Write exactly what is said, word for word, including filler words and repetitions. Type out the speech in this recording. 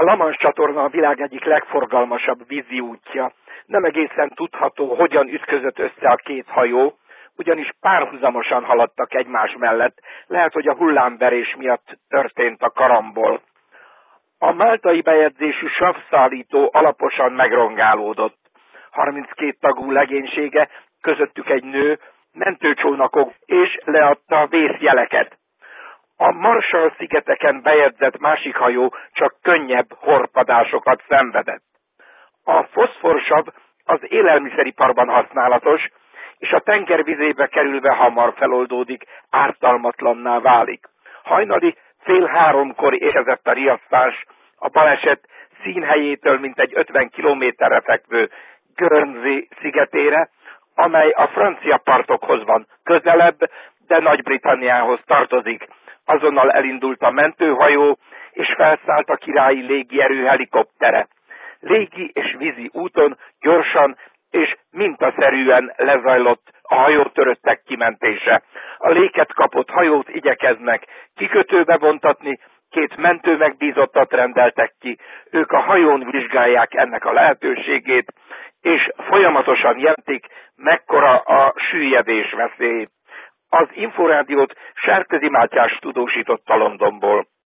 La Manche csatorna a világ egyik legforgalmasabb vízi útja. Nem egészen tudható, hogyan ütközött össze a két hajó, ugyanis párhuzamosan haladtak egymás mellett, lehet, hogy a hullámverés miatt történt a karambol. A máltai bejegyzésű savszállító alaposan megrongálódott. harminckét tagú legénysége, közöttük egy nő, mentőcsónakok és leadta a vészjeleket. A Marshall-szigeteken bejegyzett másik hajó csak könnyebb horpadásokat szenvedett. A foszforsav az élelmiszeriparban használatos, és a tenger vizébe kerülve hamar feloldódik, ártalmatlanná válik. Hajnali fél háromkor érkezett a riasztás a baleset színhelyétől mintegy ötven kilométerre fekvő Guernsey szigetére, amely a francia partokhoz van közelebb, de Nagy-Britanniához tartozik. Azonnal elindult a mentőhajó, és felszállt a királyi légierő helikoptere. Légi és vízi úton gyorsan és mintaszerűen lezajlott a hajótöröttek kimentése. A léket kapott hajót igyekeznek kikötőbe vontatni, két mentő megbízottat rendeltek ki, ők a hajón vizsgálják ennek a lehetőségét, és folyamatosan jelentik, mekkora a süllyedés veszély. Az inforádiót Sárközi Mátyás tudósította Londonból.